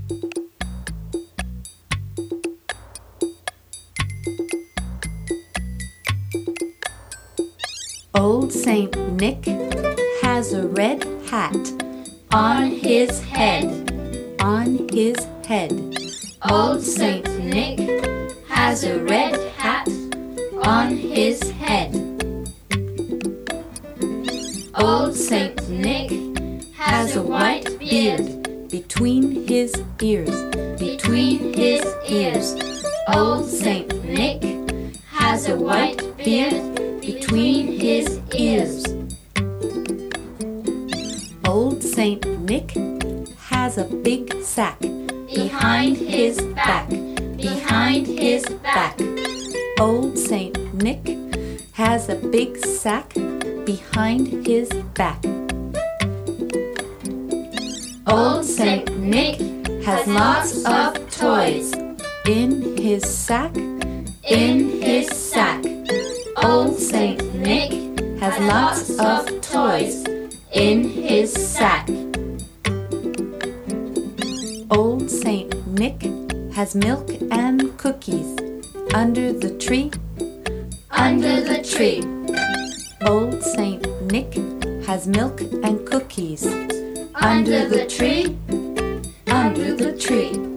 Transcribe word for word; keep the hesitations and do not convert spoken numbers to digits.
Old Saint Nick has a red hat on his head, on his head. Old Saint Nick has a red hat on his head. Old Saint Nick has a white beard between his ears, between his ears. Old Saint Nick has a white beard between his ears. Old Saint Nick has a big sack behind his back, behind his back. Old Saint Nick has a big sack behind his back. Old Saint Nick has lots of toys in his sack, in his sack. Old Saint Nick has lots of toys in his sack. Old Saint Nick has milk and cookies under the tree, under the tree. Old Saint Nick has milk and cookies under the tree, under the tree.